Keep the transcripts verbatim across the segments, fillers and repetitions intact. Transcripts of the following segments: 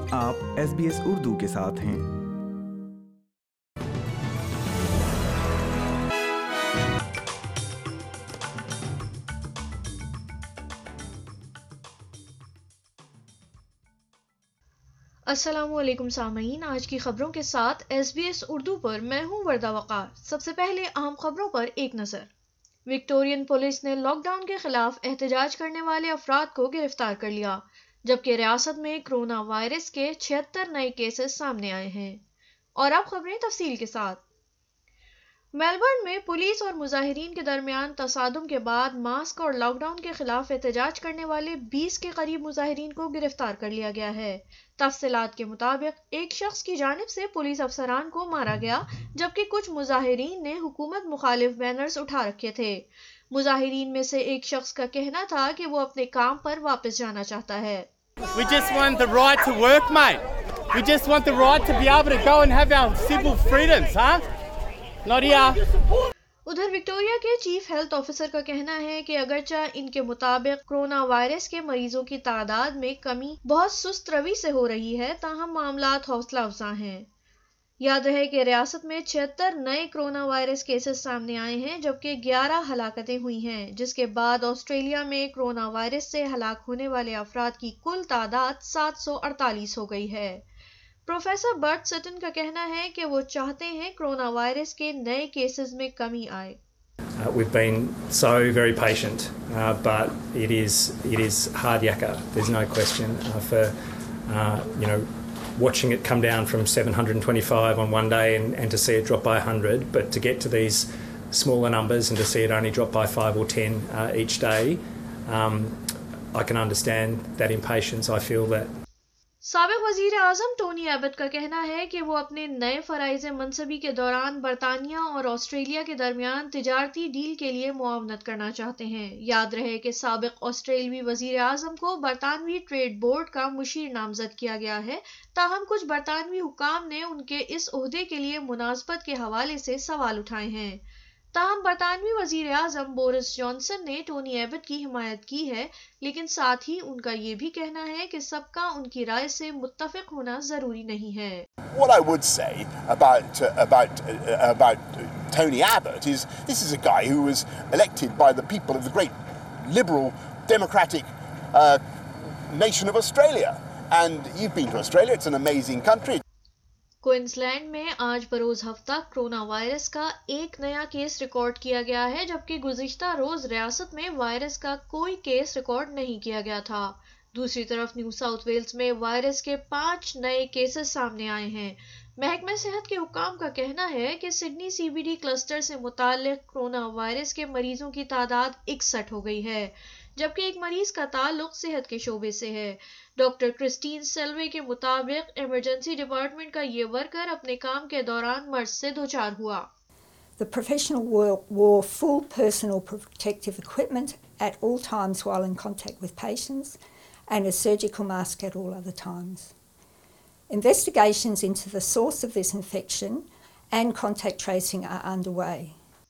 आप S B S Urdu के साथ हैं। अस्सलामुअलैकुम सामईन, आज की खबरों के साथ एस बी एस उर्दू पर मैं हूं वर्दा वकार। सबसे पहले अहम खबरों पर एक नज़र। विक्टोरियन पुलिस ने लॉकडाउन के खिलाफ एहतजाज करने वाले अफराद को गिरफ्तार कर लिया, जबकि रियासत में कोरोना वायरस के छिहत्तर नए केसेस सामने आए हैं। और अब खबरें तफसील के साथ। मेलबर्न में पुलिस और मुजाहिरीन के दरमियान तसादुम के बाद मास्क और लॉकडाउन के खिलाफ एहतजाज करने वाले बीस के करीब मुजाहिरीन को गिरफ्तार कर लिया गया है। तफसीलात के मुताबिक एक शख्स की जानिब से पुलिस अफसरान को मारा गया, जबकि कुछ मुजाहिरीन ने हुकूमत मुखालिफ बैनर्स उठा रखे थे। मुजाहिरीन में से एक शख्स का कहना था कि वो अपने काम पर वापस जाना चाहता है। We just want the right to work, mate. We just want the right to be able to go and have our civil freedoms, huh? Not here. उधर विक्टोरिया के चीफ हेल्थ ऑफिसर का कहना है कि अगरचा इनके मुताबिक कोरोना वायरस के मरीजों की तादाद में कमी बहुत सुस्त रवि से हो रही है, ताहम मामलात हौसला अफजा हैं। याद रहे कि रियासत में छिहत्तर नए कोरोना वायरस केसेस सामने आए हैं, जबकि ग्यारह हलाकतें हुई हैं, जिसके बाद ऑस्ट्रेलिया में कोरोना वायरस से हलाक होने वाले अफराद की कुल तादाद सात सौ अड़तालीस हो गई है। प्रोफेसर बर्ट सटन का कहना है कि वो चाहते हैं कोरोना वायरस के नए केसेस में कमी आए। Uh, we've been so very patient, uh, but it is it is hard yakka. There's no question uh, for uh, you know watching it come down from seven hundred twenty-five on one day and, and to see it drop by one hundred, but to get to these smaller numbers and to see it only drop by five or ten uh, each day, um, I can understand that impatience. I feel that. साबिक वजीर आजम Tony Abbott का कहना है कि वो अपने नए फराइज़े मनसबी के दौरान बरतानिया और ऑस्ट्रेलिया के दरमियान तिजारती डील के लिए मुआवनत करना चाहते हैं। याद रहे कि साबिक ऑस्ट्रेलवी वजीर आजम को बरतानवी ट्रेड बोर्ड का मुशीर नामजद किया गया है, ताहम कुछ बरतानवी हुकाम ने उनके इस ओहदे के लिए मुनासबत के हवाले से सवाल उठाए हैं। ताहम बरतानवी वजीर आजम बोरिस जॉनसन ने टोनी एबट की हिमायत की है, लेकिन साथ ही उनका ये भी कहना है कि सबका उनकी राय से मुत्तफिक होना जरूरी नहीं है। What I would say about uh, about uh, about Tony Abbott is this is a guy who was elected by the people of the great liberal democratic uh, nation of Australia, and you've been to Australia. It's an amazing country. Queensland में आज बरोज हफ्ता corona virus का एक नया case record किया गया है, जबकि गुज़िश्ता रोज रियासत में वायरस का कोई केस रिकॉर्ड नहीं किया गया था। दूसरी तरफ न्यू साउथ वेल्स में वायरस के पांच नए केसेस सामने आए हैं। महकमा सेहत के हुकाम का कहना है कि Sydney C B D cluster से मुताल्लिक कोरोना वायरस के मरीजों की तादाद इकसठ हो गई है, जबकि एक मरीज का ताल्लुक सेहत के शोबे से है। डॉक्टर क्रिस्टीन सेल्वे के मुताबिक इमरजेंसी डिपार्टमेंट का ये वर्कर अपने काम के दौरान मर्ज से दोचार हुआ। The professional wore, wore full personal protective equipment at all times while in contact with patients and a surgical mask at all other times. Investigations into the source of this infection and contact tracing are underway.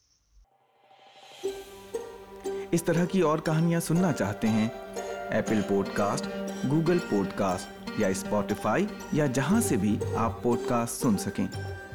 इस तरह की और कहानियाँ सुनना चाहते हैं? Apple podcast, Google podcast या Spotify या जहां से भी आप पॉडकास्ट सुन सकें।